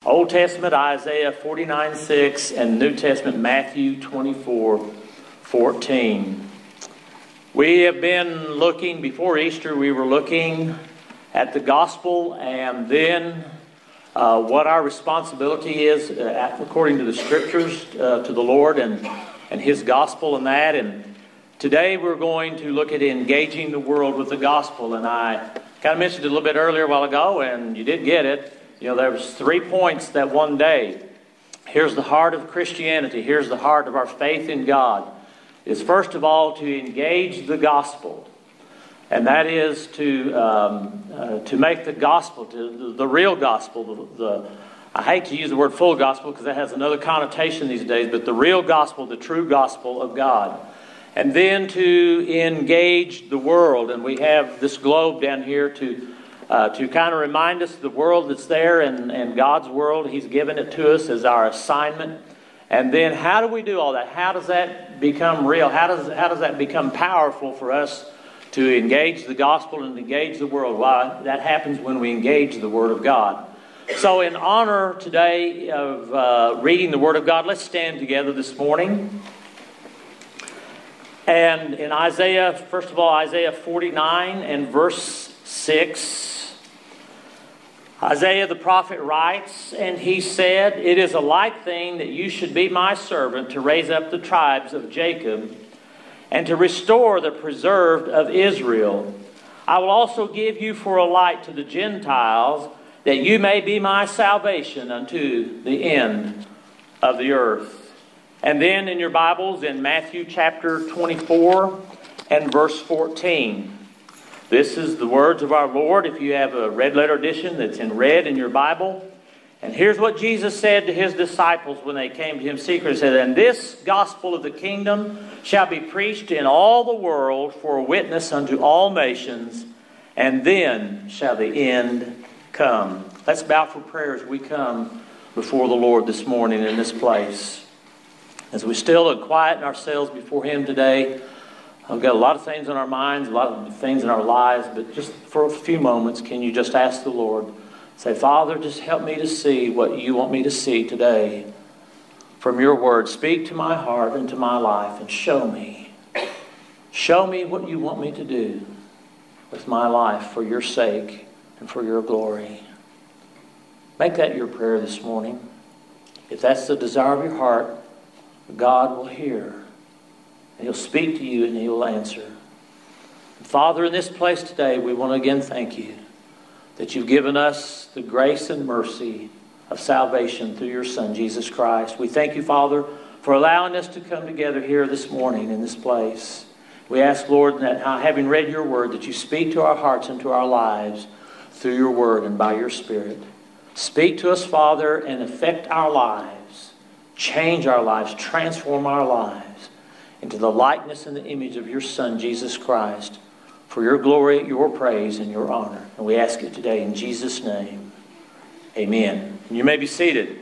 Old Testament, Isaiah 49:6, and New Testament, Matthew 24:14. We have been looking, before Easter, we were looking at the gospel and then what our responsibility is according to the scriptures to the Lord and His gospel and that. And today we're going to look at engaging the world with the gospel. And I kind of mentioned it a little bit earlier a while ago, and you did get it. You know, there was 3 points that one day. Here's the heart of Christianity. Here's the heart of our faith in God. Is first of all to engage the gospel. And that is to make the gospel, the real gospel, I hate to use the word full gospel because that has another connotation these days, but the real gospel, the true gospel of God. And then to engage the world. And we have this globe down here to kind of remind us of the world that's there and God's world. He's given it to us as our assignment. And then how do we do all that? How does that become real? How does that become powerful for us to engage the gospel and engage the world? Well, that happens when we engage the Word of God. So in honor today of reading the Word of God, let's stand together this morning. And in Isaiah, first of all, Isaiah 49 and verse 6. Isaiah the prophet writes, and he said, "It is a light thing that you should be my servant to raise up the tribes of Jacob and to restore the preserved of Israel. I will also give you for a light to the Gentiles, that you may be my salvation unto the end of the earth." And then in your Bibles, in Matthew chapter 24 and verse 14. This is the words of our Lord. If you have a red letter edition that's in red in your Bible. And here's what Jesus said to His disciples when they came to Him secretly. He said, "And this gospel of the kingdom shall be preached in all the world for a witness unto all nations, and then shall the end come." Let's bow for prayer as we come before the Lord this morning in this place. As we still quieten ourselves before Him today, we've got a lot of things on our minds, a lot of things in our lives, but just for a few moments, can you just ask the Lord, say, "Father, just help me to see what you want me to see today from your word. Speak to my heart and to my life and show me. Show me what you want me to do with my life for your sake and for your glory." Make that your prayer this morning. If that's the desire of your heart, God will hear. And He'll speak to you and He'll answer. And Father, in this place today, we want to again thank you that you've given us the grace and mercy of salvation through your Son, Jesus Christ. We thank you, Father, for allowing us to come together here this morning in this place. We ask, Lord, that having read your word, that you speak to our hearts and to our lives through your word and by your Spirit. Speak to us, Father, and affect our lives. Change our lives, transform our lives into the likeness and the image of your Son, Jesus Christ, for your glory, your praise, and your honor. And we ask it today in Jesus' name. Amen. And you may be seated.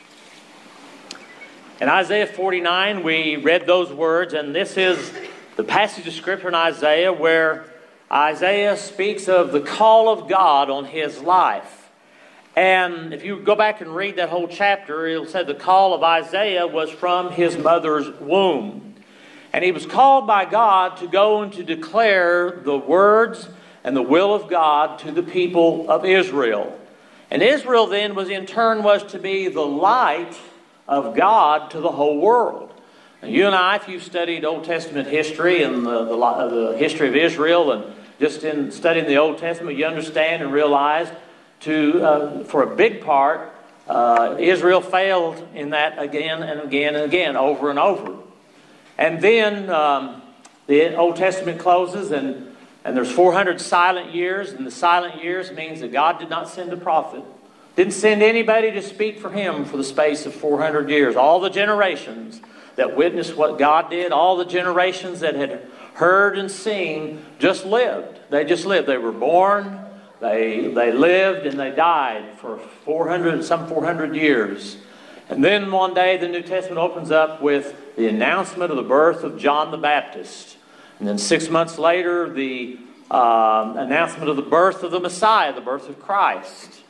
In Isaiah 49, we read those words, and this is the passage of Scripture in Isaiah where Isaiah speaks of the call of God on his life. And if you go back and read that whole chapter, it'll say the call of Isaiah was from his mother's womb. And he was called by God to go and to declare the words and the will of God to the people of Israel. And Israel then was to be the light of God to the whole world. And you and I, if you've studied Old Testament history and the history of Israel, and just in studying the Old Testament, you understand and realize for a big part, Israel failed in that again and again and again, over and over. And then the Old Testament closes and there's 400 silent years. And the silent years means that God did not send a prophet. Didn't send anybody to speak for Him for the space of 400 years. All the generations that witnessed what God did, all the generations that had heard and seen, just lived. They just lived. They were born, they lived, and they died for 400 years. And then one day the New Testament opens up with the announcement of the birth of John the Baptist. And then 6 months later, the announcement of the birth of the Messiah, the birth of Christ.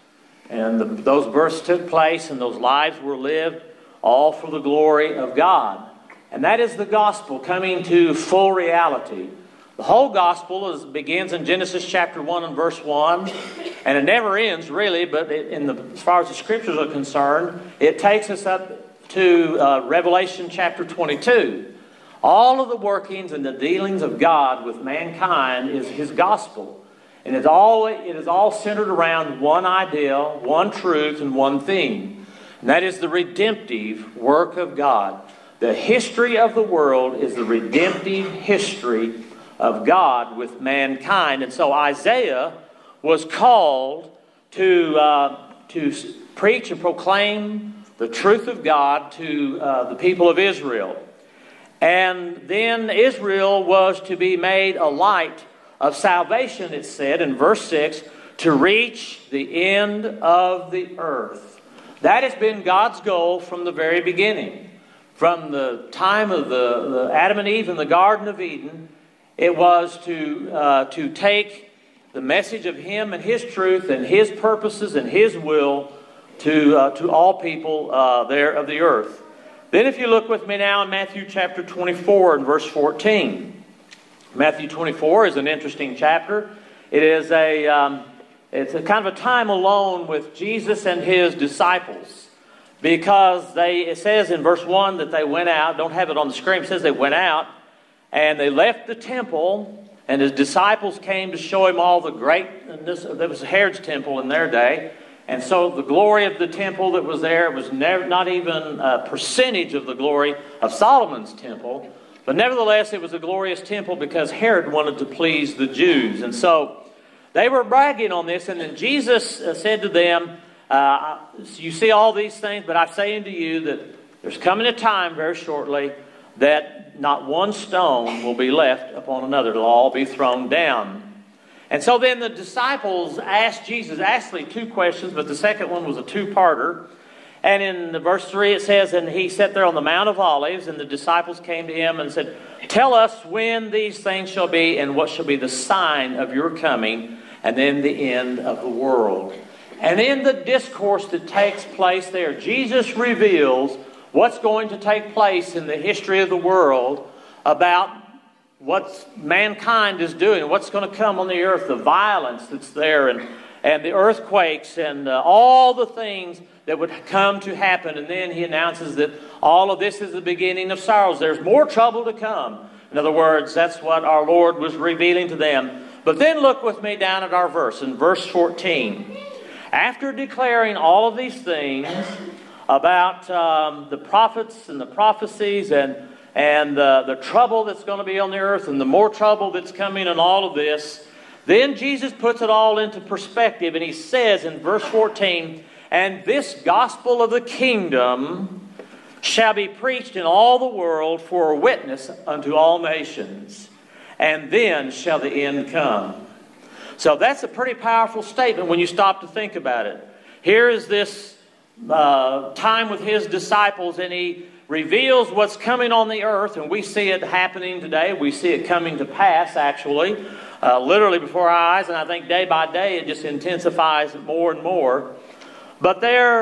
And those births took place and those lives were lived all for the glory of God. And that is the gospel coming to full reality. The whole gospel begins in Genesis chapter 1 and verse 1, and it never ends really, but as far as the scriptures are concerned, it takes us up to Revelation chapter 22. All of the workings and the dealings of God with mankind is His gospel. And it is all centered around one ideal, one truth, and one theme. And that is the redemptive work of God. The history of the world is the redemptive history of God with mankind. And so Isaiah was called to preach and proclaim the truth of God to the people of Israel. And then Israel was to be made a light of salvation, it said in verse 6, to reach the end of the earth. That has been God's goal from the very beginning. From the time of the Adam and Eve in the Garden of Eden, it was to take the message of Him and His truth and His purposes and His will to all people there of the earth. Then if you look with me now in Matthew chapter 24 and verse 14. Matthew 24 is an interesting chapter. It is it's a kind of a time alone with Jesus and His disciples. Because it says in verse 1 that they went out. Don't have it on the screen. It says they went out and they left the temple, and His disciples came to show Him all the greatness. There was Herod's temple in their day. And so the glory of the temple that was there was not even a percentage of the glory of Solomon's temple. But nevertheless, it was a glorious temple because Herod wanted to please the Jews. And so they were bragging on this. And then Jesus said to them, you see all these things, but I say unto you that there's coming a time very shortly that not one stone will be left upon another. It'll all be thrown down. And so then the disciples asked Jesus, actually two questions, but the second one was a two-parter. And in verse 3 it says, and He sat there on the Mount of Olives, and the disciples came to Him and said, tell us when these things shall be, and what shall be the sign of your coming, and then the end of the world. And in the discourse that takes place there, Jesus reveals what's going to take place in the history of the world about what mankind is doing, what's going to come on the earth, the violence that's there, and the earthquakes, and all the things that would come to happen. And then He announces that all of this is the beginning of sorrows. There's more trouble to come. In other words, that's what our Lord was revealing to them. But then look with me down at our verse, in verse 14. After declaring all of these things about the prophets and the prophecies and the trouble that's going to be on the earth and the more trouble that's coming and all of this, then Jesus puts it all into perspective, and He says in verse 14, and this gospel of the kingdom shall be preached in all the world for a witness unto all nations, and then shall the end come. So that's a pretty powerful statement when you stop to think about it. Here is this time with His disciples, and He reveals what's coming on the earth, and we see it happening today. We see it coming to pass, actually, literally before our eyes, and I think day by day it just intensifies more and more. But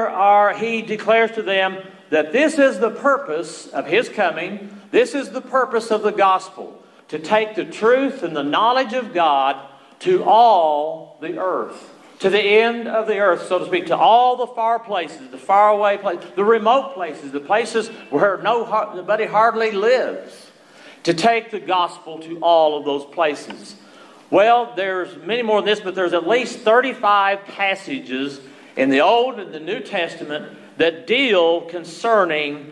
He declares to them that this is the purpose of His coming. This is the purpose of the gospel, to take the truth and the knowledge of God to all the earth, to the end of the earth, so to speak, to all the far places, the faraway places, the remote places, the places where nobody hardly lives, to take the gospel to all of those places. Well, there's many more than this, but there's at least 35 passages in the Old and the New Testament that deal concerning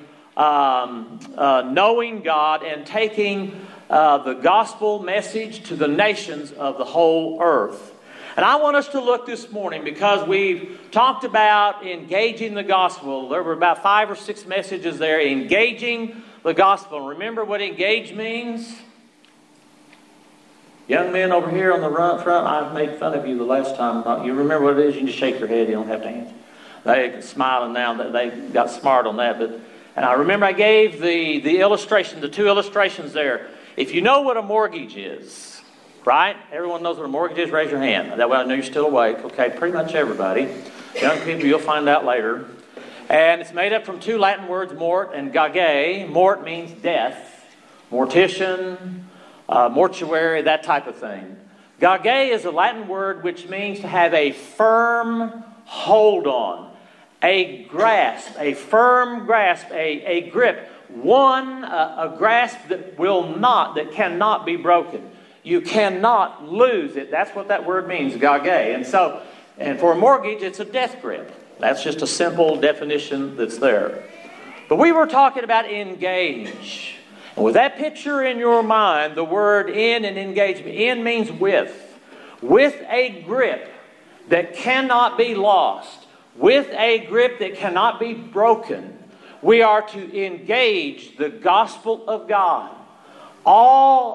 knowing God and taking the gospel message to the nations of the whole earth. And I want us to look this morning, because we've talked about engaging the gospel. There were about 5 or 6 messages there, engaging the gospel. Remember what engage means? Young men over here on the front, I made fun of you the last time. You remember what it is? You can just shake your head. You don't have to answer. They're smiling now that they got smart on that. And I remember I gave the illustration, the 2 illustrations there. If you know what a mortgage is, right? Everyone knows what a mortgage is. Raise your hand. That way I know you're still awake. Okay, pretty much everybody. Young people, you'll find out later. And it's made up from two Latin words, mort and gage. Mort means death, mortician, mortuary, that type of thing. Gage is a Latin word which means to have a firm hold on, a grasp, a firm grasp, a grip. A grasp that cannot be broken. You cannot lose it. That's what that word means, gage. And for a mortgage, it's a death grip. That's just a simple definition that's there. But we were talking about engage. And with that picture in your mind, the word in and engagement. In means with. With a grip that cannot be lost. With a grip that cannot be broken. We are to engage the gospel of God. All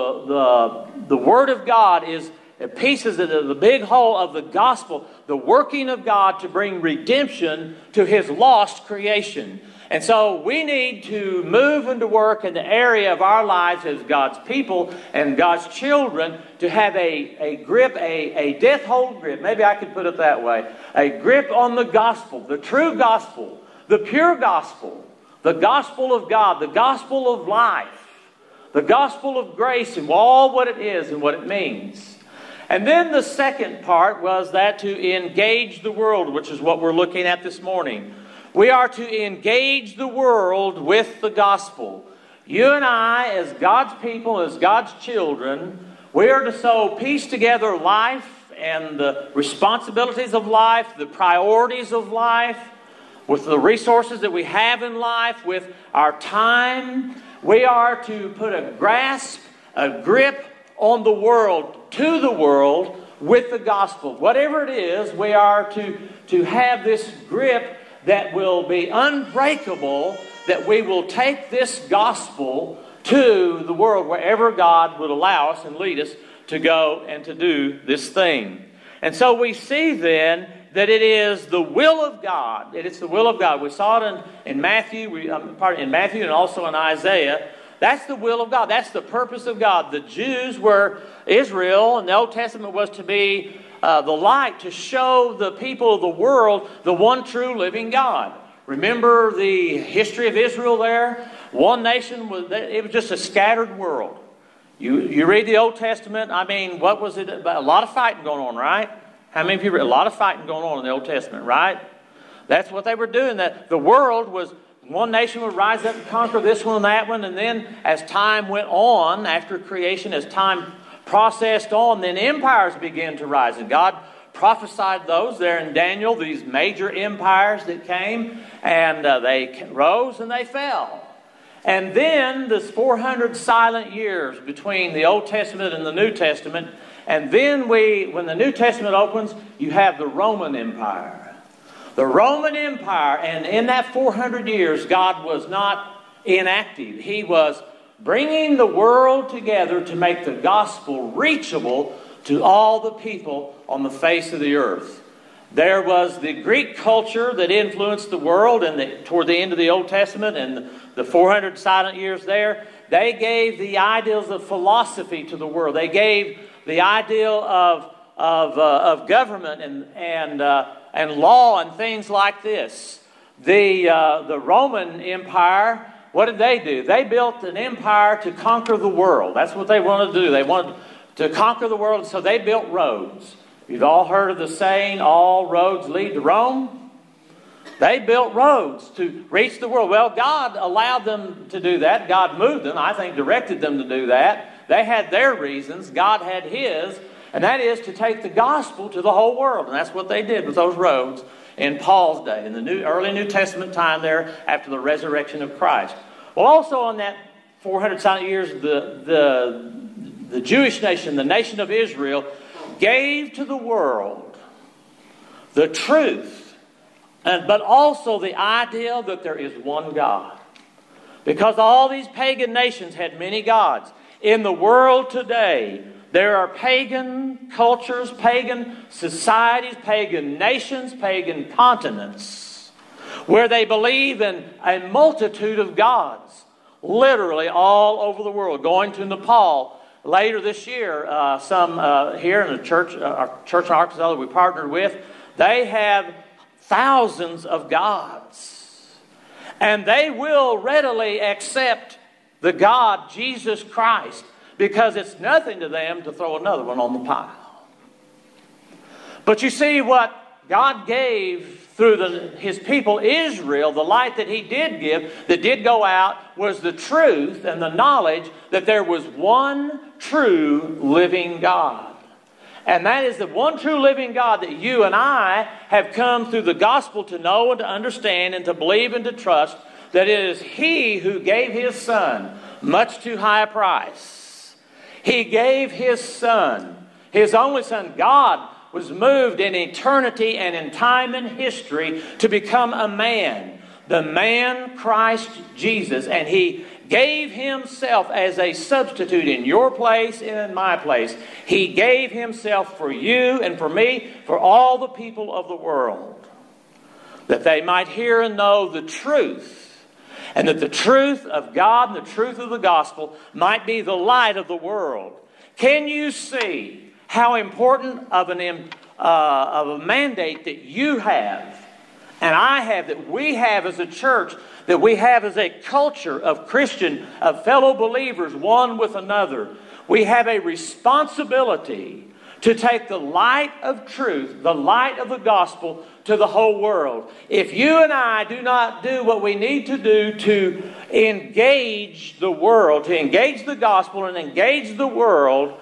of the Word of God is pieces of the big whole of the gospel, the working of God to bring redemption to His lost creation. And so we need to move and to work in the area of our lives as God's people and God's children to have a grip, a death hold grip. Maybe I could put it that way. A grip on the gospel, the true gospel. The pure gospel, the gospel of God, the gospel of life, the gospel of grace and all what it is and what it means. And then the second part was that to engage the world, which is what we're looking at this morning. We are to engage the world with the gospel. You and I, as God's people, as God's children, we are to so piece together life and the responsibilities of life, the priorities of life, with the resources that we have in life, with our time. We are to put a grasp, a grip on the world, to the world, with the gospel. Whatever it is, we are to have this grip that will be unbreakable, that we will take this gospel to the world wherever God would allow us and lead us to go and to do this thing. And so we see then that it is the will of God. It's the will of God. We saw it in Matthew, in Matthew and also in Isaiah. That's the will of God. That's the purpose of God. The Jews were Israel, and the Old Testament was to be the light to show the people of the world the one true living God. Remember the history of Israel there? One nation, it was just a scattered world. You read the Old Testament, what was it? A lot of fighting going on, right? How many people? A lot of fighting going on in the Old Testament, right? That's what they were doing. That the world was, one nation would rise up and conquer this one and that one, and then as time went on, after creation, as time processed on, then empires began to rise. And God prophesied those there in Daniel, these major empires that came, and they rose and they fell. And then this 400 silent years between the Old Testament and the New Testament. And then when the New Testament opens, you have the Roman Empire. The Roman Empire, and in that 400 years, God was not inactive. He was bringing the world together to make the gospel reachable to all the people on the face of the earth. There was the Greek culture that influenced the world toward the end of the Old Testament and the 400 silent years there. They gave the ideals of philosophy to the world. They gave the ideal of government and law and things like this. The Roman Empire, what did they do? They built an empire to conquer the world. That's what they wanted to do. They wanted to conquer the world, so they built roads. You've all heard of the saying, all roads lead to Rome? They built roads to reach the world. Well, God allowed them to do that. God moved them, I think directed them to do that. They had their reasons. God had His. And that is to take the gospel to the whole world. And that's what they did with those roads in Paul's day, in the early New Testament time there after the resurrection of Christ. Well, also in that 400 silent years, the Jewish nation, the nation of Israel, gave to the world the truth, but also the idea that there is one God. Because all these pagan nations had many gods. In the world today, there are pagan cultures, pagan societies, pagan nations, pagan continents, where they believe in a multitude of gods, literally all over the world. Going to Nepal later this year, some here in the church, our church in Arkansas that we partnered with, they have thousands of gods. And they will readily accept the God, Jesus Christ, because it's nothing to them to throw another one on the pile. But you see, what God gave through His people Israel, the light that He did give, that did go out, was the truth and the knowledge that there was one true living God. And that is the one true living God that you and I have come through the gospel to know and to understand and to believe and to trust, that it is He who gave His Son much too high a price. He gave His Son, His only Son. God was moved in eternity and in time and history to become a man, the man Christ Jesus, and He gave Himself as a substitute in your place and in my place. He gave Himself for you and for me, for all the people of the world, that they might hear and know the truth, and that the truth of God and the truth of the gospel might be the light of the world. Can you see how important of a mandate that you have and I have, that we have as a church, that we have as a culture of Christian, of fellow believers, one with another? We have a responsibility to take the light of truth, the light of the gospel, to the whole world. If you and I do not do what we need to do to engage the world, to engage the gospel and engage the world,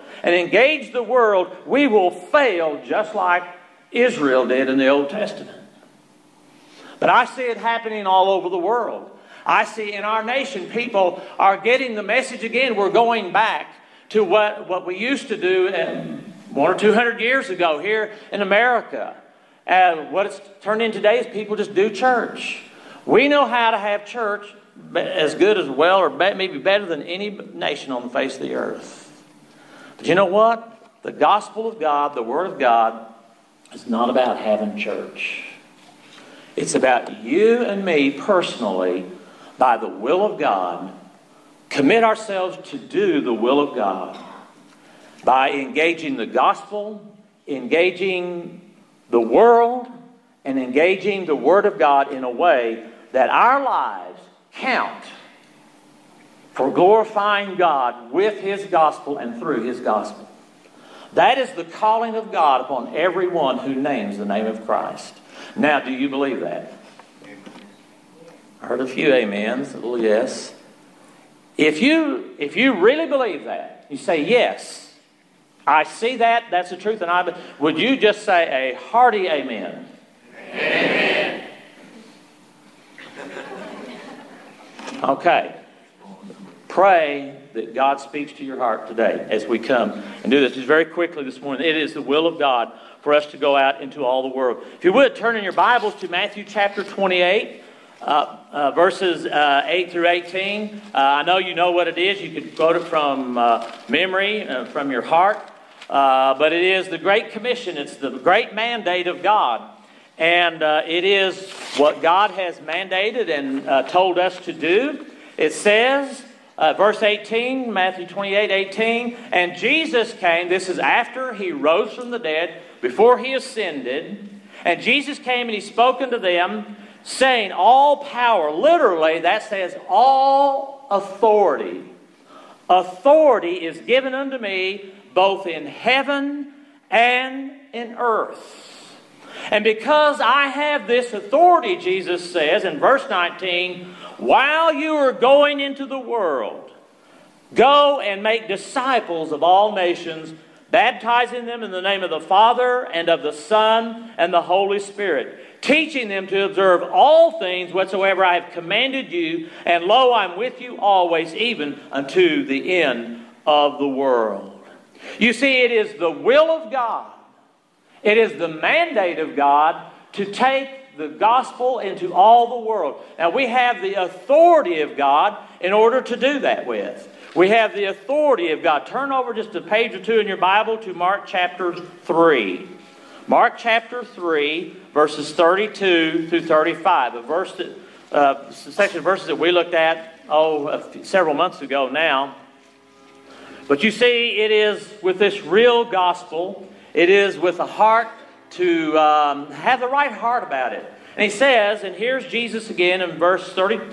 we will fail just like Israel did in the Old Testament. But I see it happening all over the world. I see in our nation people are getting the message again. We're going back to what we used to do 100 or 200 years ago here in America. And what it's turned into today is people just do church. We know how to have church as good as well, or maybe better than any nation on the face of the earth. But you know what? The gospel of God, the Word of God, is not about having church. It's about you and me personally, by the will of God, commit ourselves to do the will of God by engaging the gospel, engaging the world, and engaging the Word of God in a way that our lives count for glorifying God with His gospel and through His gospel. That is the calling of God upon everyone who names the name of Christ. Now, do you believe that? I heard a few amens, a little yes. If you really believe that, you say, yes, I see that, that's the truth, and would you just say a hearty amen? Amen. Okay. Pray that God speaks to your heart today as we come and do this. Just very quickly this morning, it is the will of God for us to go out into all the world. If you would, turn in your Bibles to Matthew chapter 28, verses 8 through 18. I know you know what it is. You could quote it from memory, from your heart. But it is the Great Commission. It's the great mandate of God. And it is what God has mandated and told us to do. It says, verse 18, Matthew 28, 18, and Jesus came, this is after He rose from the dead, before He ascended, and Jesus came and He spoke unto them, saying, all power, literally that says all authority. Authority is given unto me both in heaven and in earth. And because I have this authority, Jesus says in verse 19, while you are going into the world, go and make disciples of all nations, baptizing them in the name of the Father and of the Son and the Holy Spirit, teaching them to observe all things whatsoever I have commanded you, and lo, I'm with you always, even unto the end of the world. You see, it is the will of God, it is the mandate of God to take the gospel into all the world. Now, we have the authority of God in order to do that with. We have the authority of God. Turn over just a page or two in your Bible to Mark chapter 3. Mark chapter 3, verses 32 through 35. A section of verses that we looked at, several months ago now. But you see, it is with this real gospel, it is with a heart to have the right heart about it. And he says, and here's Jesus again in verse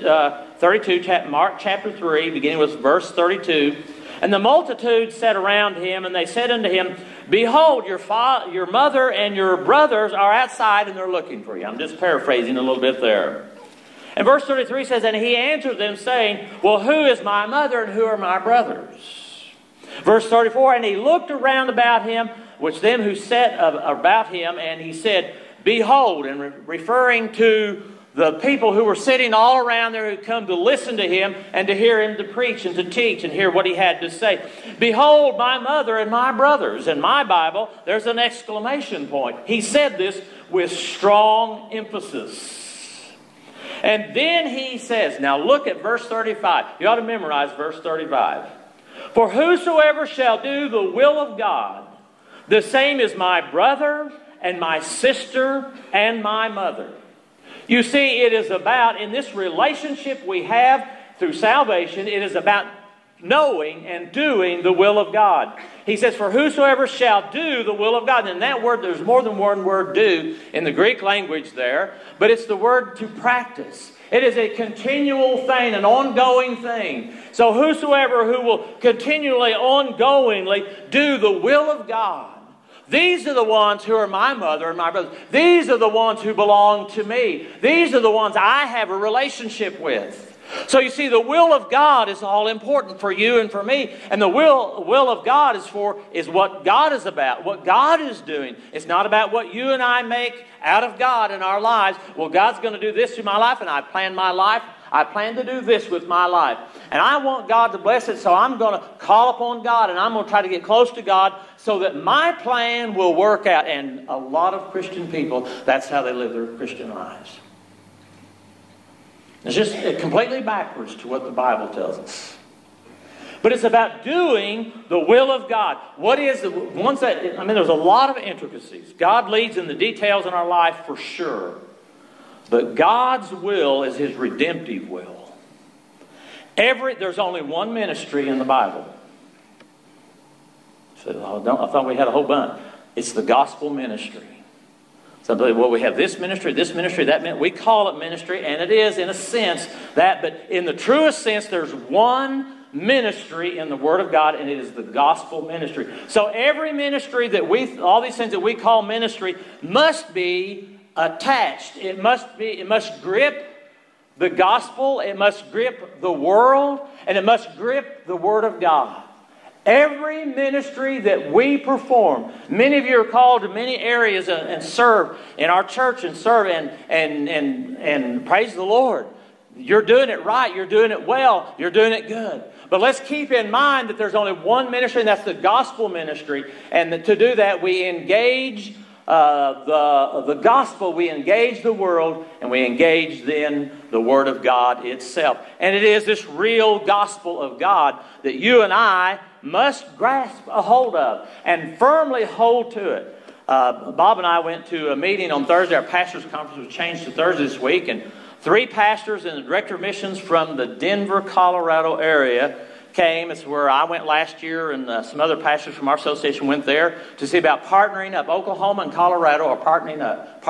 32, Mark chapter 3, beginning with verse 32. And the multitude sat around him, and they said unto him, Behold, your mother and your brothers are outside, and they're looking for you. I'm just paraphrasing a little bit there. And verse 33 says, And he answered them, saying, Well, who is my mother, and who are my brothers? Verse 34, And he looked around about him, which them who sat about him, and he said, Behold, and referring to the people who were sitting all around there who come to listen to him and to hear him to preach and to teach and hear what he had to say. Behold, my mother and my brothers. In my Bible, there's an exclamation point. He said this with strong emphasis. And then he says, now look at verse 35. You ought to memorize verse 35. For whosoever shall do the will of God, the same is my brother and my sister and my mother. You see, it is about, in this relationship we have through salvation, it is about knowing and doing the will of God. He says, for whosoever shall do the will of God. And in that word, there's more than one word do in the Greek language there, but it's the word to practice. It is a continual thing, an ongoing thing. So whosoever who will continually, ongoingly do the will of God, these are the ones who are my mother and my brother. These are the ones who belong to me. These are the ones I have a relationship with. So you see, the will of God is all important for you and for me. And the will of God is what God is about, what God is doing. It's not about what you and I make out of God in our lives. Well, God's going to do this through my life, and I plan my life. I plan to do this with my life. And I want God to bless it, so I'm going to call upon God, and I'm going to try to get close to God so that my plan will work out. And a lot of Christian people, that's how they live their Christian lives. It's just completely backwards to what the Bible tells us. But it's about doing the will of God. What is the ones that, there's a lot of intricacies. God leads in the details in our life for sure. But God's will is His redemptive will. There's only one ministry in the Bible. So, I thought we had a whole bunch. It's the gospel ministry. Somebody, well, we have this ministry, that ministry. We call it ministry, and it is in a sense that, but in the truest sense, there's one ministry in the Word of God, and it is the gospel ministry. So every ministry all these things that we call ministry must be attached. It must grip the gospel, it must grip the world, and it must grip the Word of God. Every ministry that we perform, many of you are called to many areas and serve in our church and serve and praise the Lord. You're doing it right, you're doing it well, you're doing it good. But let's keep in mind that there's only one ministry, and that's the gospel ministry. And to do that, we engage the gospel, we engage the world, and we engage then the Word of God itself. And it is this real gospel of God that you and I must grasp a hold of and firmly hold to it. Bob and I went to a meeting on Thursday. Our pastor's conference was changed to Thursday this week, and 3 pastors and the director of missions from the Denver, Colorado area came. It's where I went last year, and some other pastors from our association went there to see about partnering up. Oklahoma and Colorado are partnering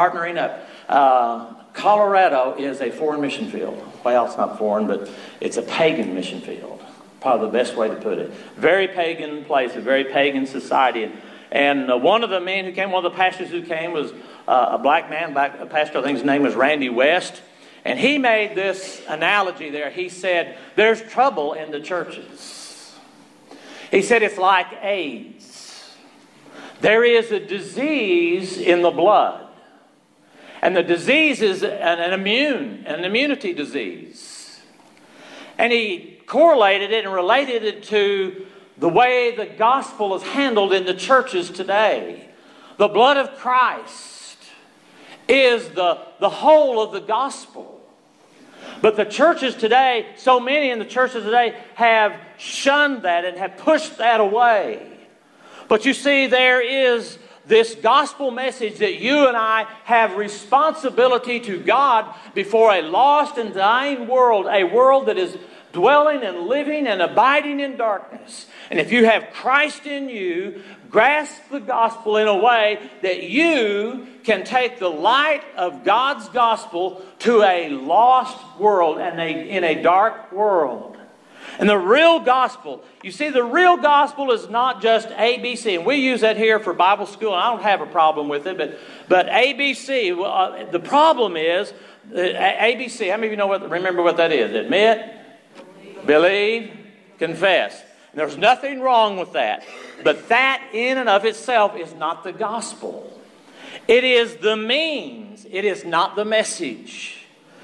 up. Colorado is a foreign mission field. Well, it's not foreign, but it's a pagan mission field. Probably the best way to put it. Very pagan place, a very pagan society. And one of the men who came, one of the pastors who came was a black man, a pastor, I think his name was Randy West. And he made this analogy there. He said, there's trouble in the churches. He said it's like AIDS. There is a disease in the blood. And the disease is an immunity disease. And he correlated it and related it to the way the gospel is handled in the churches today. The blood of Christ is the whole of the gospel. But the churches today, so many in the churches today have shunned that and have pushed that away. But you see, there is this gospel message that you and I have responsibility to God before a lost and dying world, a world that is dwelling and living and abiding in darkness. And if you have Christ in you, grasp the gospel in a way that you can take the light of God's gospel to a lost world and in a dark world. And the real gospel, you see, the real gospel is not just ABC. And we use that here for Bible school, and I don't have a problem with it. But ABC, the problem is, ABC, how many of you remember what that is? Admit, believe, confess. And there's nothing wrong with that. But that in and of itself is not the gospel. It is the means. It is not the message.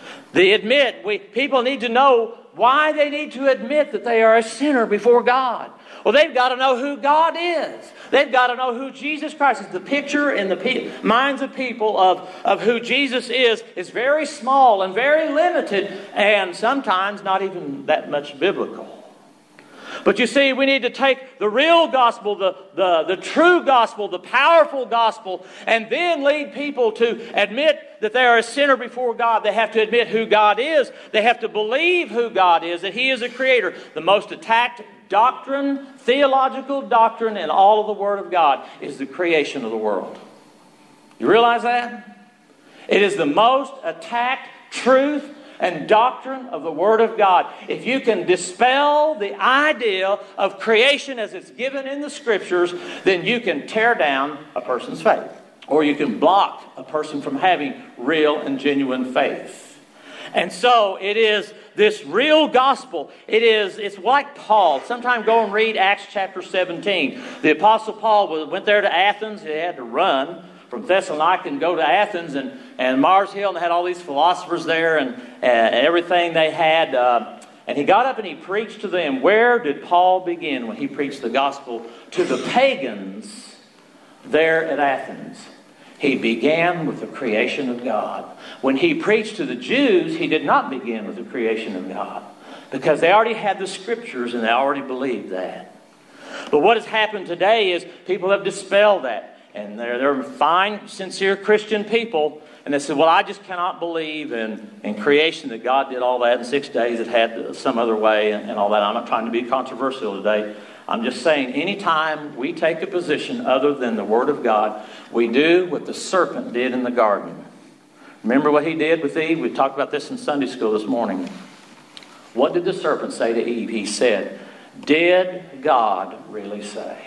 People need to know why they need to admit that they are a sinner before God. Well, they've got to know who God is. They've got to know who Jesus Christ is. The picture in the minds of people of who Jesus is very small and very limited, and sometimes not even that much biblical. But you see, we need to take the real gospel, the true gospel, the powerful gospel, and then lead people to admit that they are a sinner before God. They have to admit who God is. They have to believe who God is, that He is a creator. The most attacked doctrine, theological doctrine in all of the Word of God is the creation of the world. You realize that? It is the most attacked truth and doctrine of the Word of God. If you can dispel the idea of creation as it's given in the Scriptures, then you can tear down a person's faith. Or you can block a person from having real and genuine faith. And so it is this real gospel. It's like Paul. Sometime go and read Acts chapter 17. The Apostle Paul went there to Athens. He had to run from Thessalonica and go to Athens and Mars Hill, and they had all these philosophers there and everything they had. And he got up and he preached to them. Where did Paul begin when he preached the gospel to the pagans there at Athens? He began with the creation of God. When he preached to the Jews, he did not begin with the creation of God, because they already had the Scriptures and they already believed that. But what has happened today is people have dispelled that. And they're fine, sincere Christian people. And they said, well, I just cannot believe in creation, that God did all that in 6 days. It had some other way and all that. I'm not trying to be controversial today. I'm just saying, anytime we take a position other than the Word of God, we do what the serpent did in the garden. Remember what he did with Eve? We talked about this in Sunday school this morning. What did the serpent say to Eve? He said, did God really say?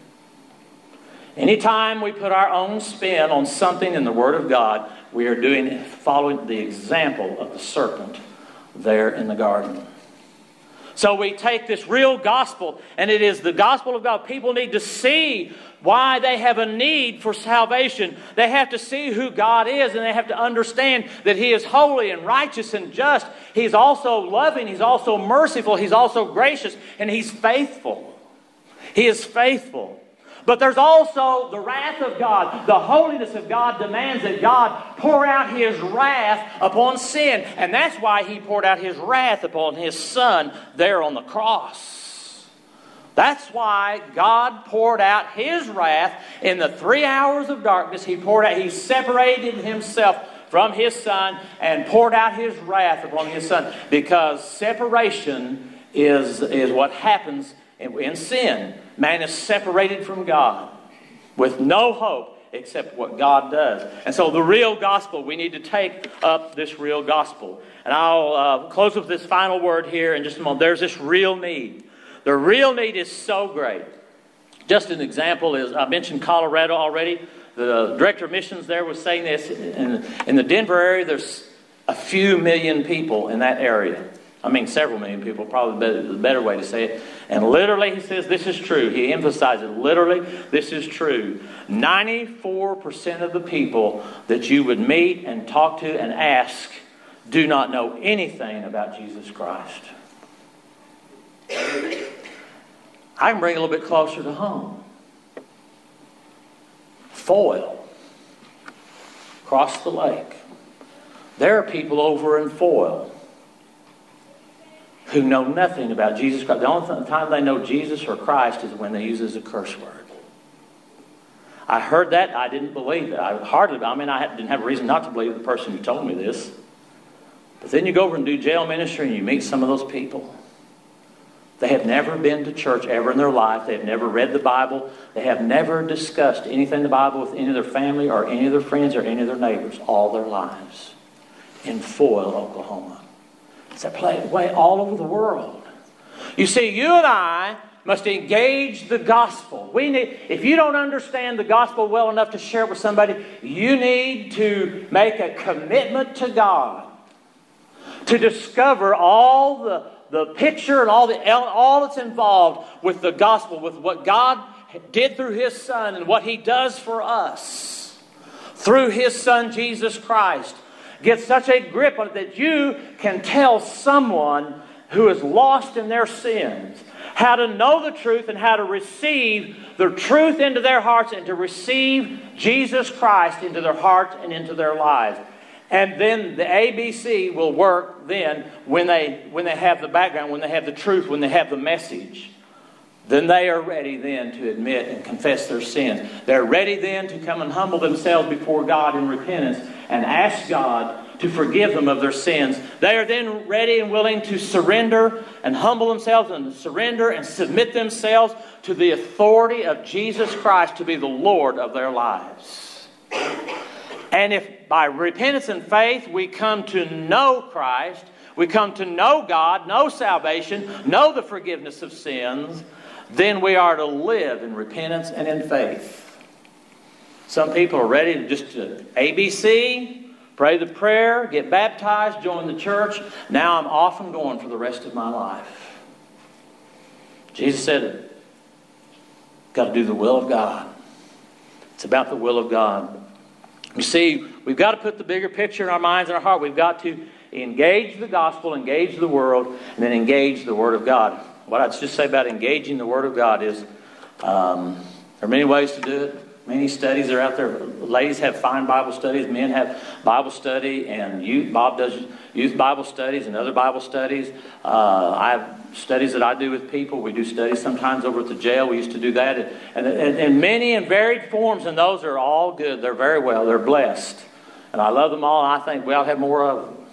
Anytime we put our own spin on something in the Word of God, we are following the example of the serpent there in the garden. So we take this real gospel, and it is the gospel of God. People need to see why they have a need for salvation. They have to see who God is, and they have to understand that He is holy and righteous and just. He's also loving. He's also merciful. He's also gracious, and He's faithful. He is faithful. But there's also the wrath of God. The holiness of God demands that God pour out His wrath upon sin. And that's why He poured out His wrath upon His Son there on the cross. That's why God poured out His wrath in the 3 hours of darkness. He separated Himself from His Son and poured out His wrath upon His Son. Because separation is what happens in sin. Man is separated from God with no hope except what God does. And so the real gospel, we need to take up this real gospel. And I'll close with this final word here in just a moment. There's this real need. The real need is so great. Just an example is, I mentioned Colorado already. The director of missions there was saying this. In the Denver area, there's a few million people in that area. I mean, several million people, probably the better way to say it. And literally, he says this is true. He emphasizes literally, this is true. 94% of the people that you would meet and talk to and ask do not know anything about Jesus Christ. I can bring it a little bit closer to home. Foyle, across the lake. There are people over in Foyle who know nothing about Jesus Christ. The only time they know Jesus or Christ is when they use it as a curse word. I heard that. I didn't believe it. I didn't have a reason not to believe the person who told me this. But then you go over and do jail ministry and you meet some of those people. They have never been to church ever in their life. They have never read the Bible. They have never discussed anything in the Bible with any of their family or any of their friends or any of their neighbors all their lives. In Foyle, Oklahoma. It's that way all over the world. You see, you and I must engage the gospel. If you don't understand the gospel well enough to share it with somebody, you need to make a commitment to God to discover all the picture and all that's involved with the gospel, with what God did through His Son and what He does for us through His Son Jesus Christ. Get such a grip on it that you can tell someone who is lost in their sins how to know the truth and how to receive the truth into their hearts and to receive Jesus Christ into their hearts and into their lives. And then the ABC will work then when they have the background, when they have the truth, when they have the message. Then they are ready then to admit and confess their sins. They're ready then to come and humble themselves before God in repentance and ask God to forgive them of their sins. They are then ready and willing to surrender and humble themselves and surrender and submit themselves to the authority of Jesus Christ to be the Lord of their lives. And if by repentance and faith we come to know Christ, we come to know God, know salvation, know the forgiveness of sins, then we are to live in repentance and in faith. Some people are ready to just ABC, pray the prayer, get baptized, join the church. Now I'm off and going for the rest of my life. Jesus said, got to do the will of God. It's about the will of God. You see, we've got to put the bigger picture in our minds and our heart. We've got to engage the gospel, engage the world, and then engage the Word of God. What I'd just say about engaging the Word of God is there are many ways to do it. Many studies are out there. Ladies have fine Bible studies. Men have Bible study, and youth. Bob does youth Bible studies and other Bible studies. I have studies that I do with people. We do studies sometimes over at the jail. We used to do that. And many and varied forms, and those are all good. They're very well. They're blessed. And I love them all, and I think we ought to have more of them.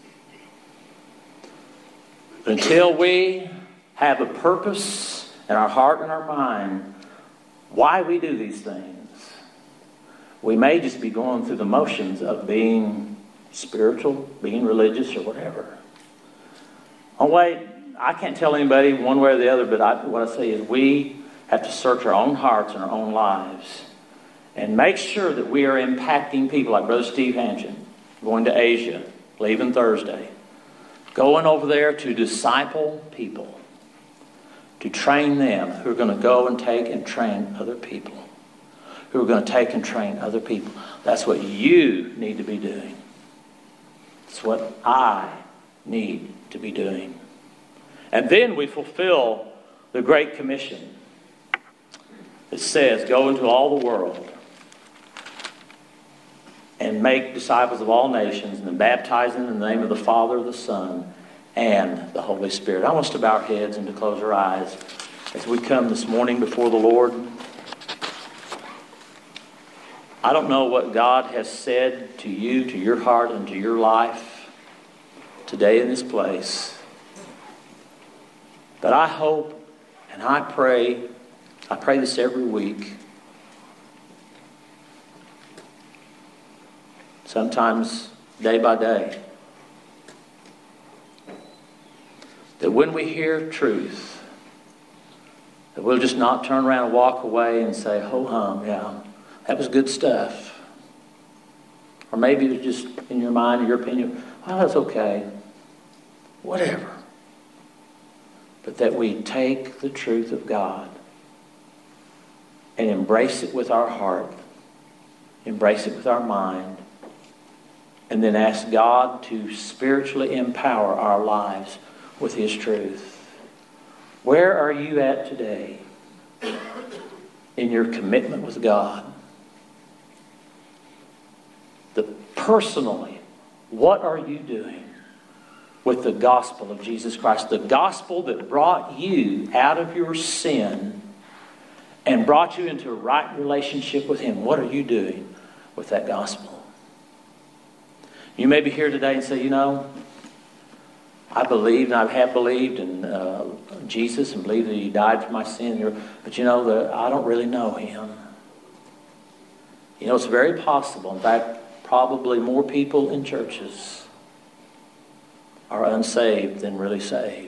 But until we have a purpose in our heart and our mind why we do these things, we may just be going through the motions of being spiritual, being religious, or whatever. Oh, wait, I can't tell anybody one way or the other, but what I say is we have to search our own hearts and our own lives and make sure that we are impacting people like Brother Steve Hanchen, going to Asia, leaving Thursday, going over there to disciple people, to train them who are going to go and take and train other people, who are going to take and train other people. That's what you need to be doing. It's what I need to be doing. And then we fulfill the Great Commission. It says, go into all the world and make disciples of all nations and baptize them in the name of the Father, the Son, and the Holy Spirit. I want us to bow our heads and to close our eyes as we come this morning before the Lord. I don't know what God has said to you, to your heart, and to your life today in this place. But I hope and I pray this every week. Sometimes day by day. That when we hear truth, that we'll just not turn around and walk away and say, ho hum, yeah, that was good stuff. Or maybe it's just in your mind or your opinion, well, that's okay. Whatever. But that we take the truth of God and embrace it with our heart, embrace it with our mind, and then ask God to spiritually empower our lives with His truth. Where are you at today in your commitment with God? Personally, what are you doing with the gospel of Jesus Christ? The gospel that brought you out of your sin and brought you into a right relationship with Him. What are you doing with that gospel? You may be here today and say, you know, I believe, and I have believed in Jesus and believe that He died for my sin. But you know, I don't really know Him. You know, it's very possible. In fact, probably more people in churches are unsaved than really saved.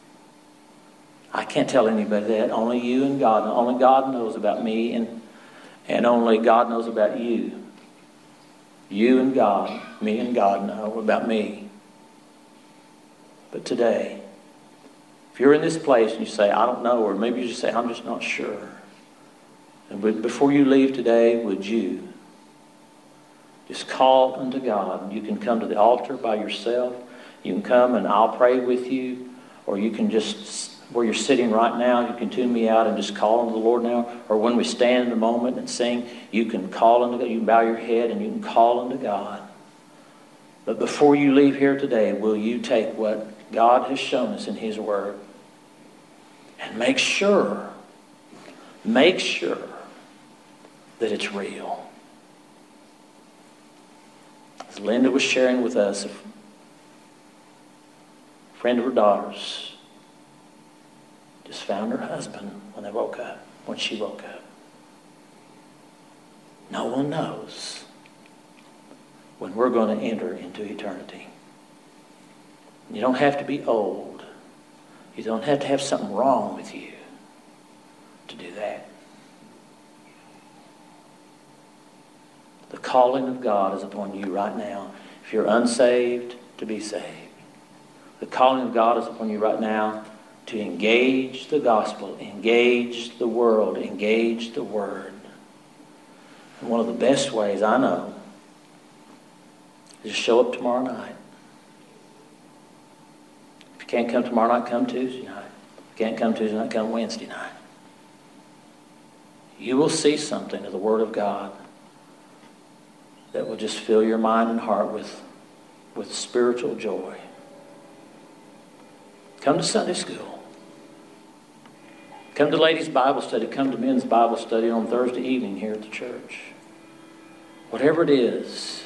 I can't tell anybody that. Only you and God. Only God knows about me, and only God knows about you. You and God, me and God know about me. But today, if you're in this place and you say, I don't know, or maybe you just say, I'm just not sure. And before you leave today, would you just call unto God? You can come to the altar by yourself. You can come and I'll pray with you. Or you can just, where you're sitting right now, you can tune me out and just call unto the Lord now. Or when we stand in a moment and sing, you can call unto God. You can bow your head and you can call unto God. But before you leave here today, will you take what God has shown us in His Word and make sure that it's real? As Linda was sharing with us, a friend of her daughter's just found her husband when she woke up. No one knows when we're going to enter into eternity. You don't have to be old. You don't have to have something wrong with you to do that. The calling of God is upon you right now. If you're unsaved, to be saved. The calling of God is upon you right now to engage the gospel, engage the world, engage the Word. And one of the best ways I know is to show up tomorrow night. If you can't come tomorrow night, come Tuesday night. If you can't come Tuesday night, come Wednesday night. You will see something of the Word of God that will just fill your mind and heart with spiritual joy. Come to Sunday school. Come to ladies' Bible study. Come to men's Bible study on Thursday evening here at the church. Whatever it is,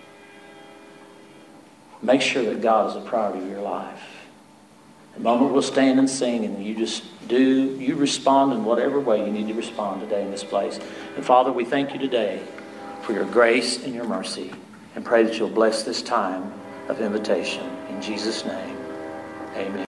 make sure that God is a priority of your life. The moment we'll stand and sing, and you respond in whatever way you need to respond today in this place. And Father, we thank you today for your grace and your mercy, and pray that you'll bless this time of invitation. In Jesus' name, amen.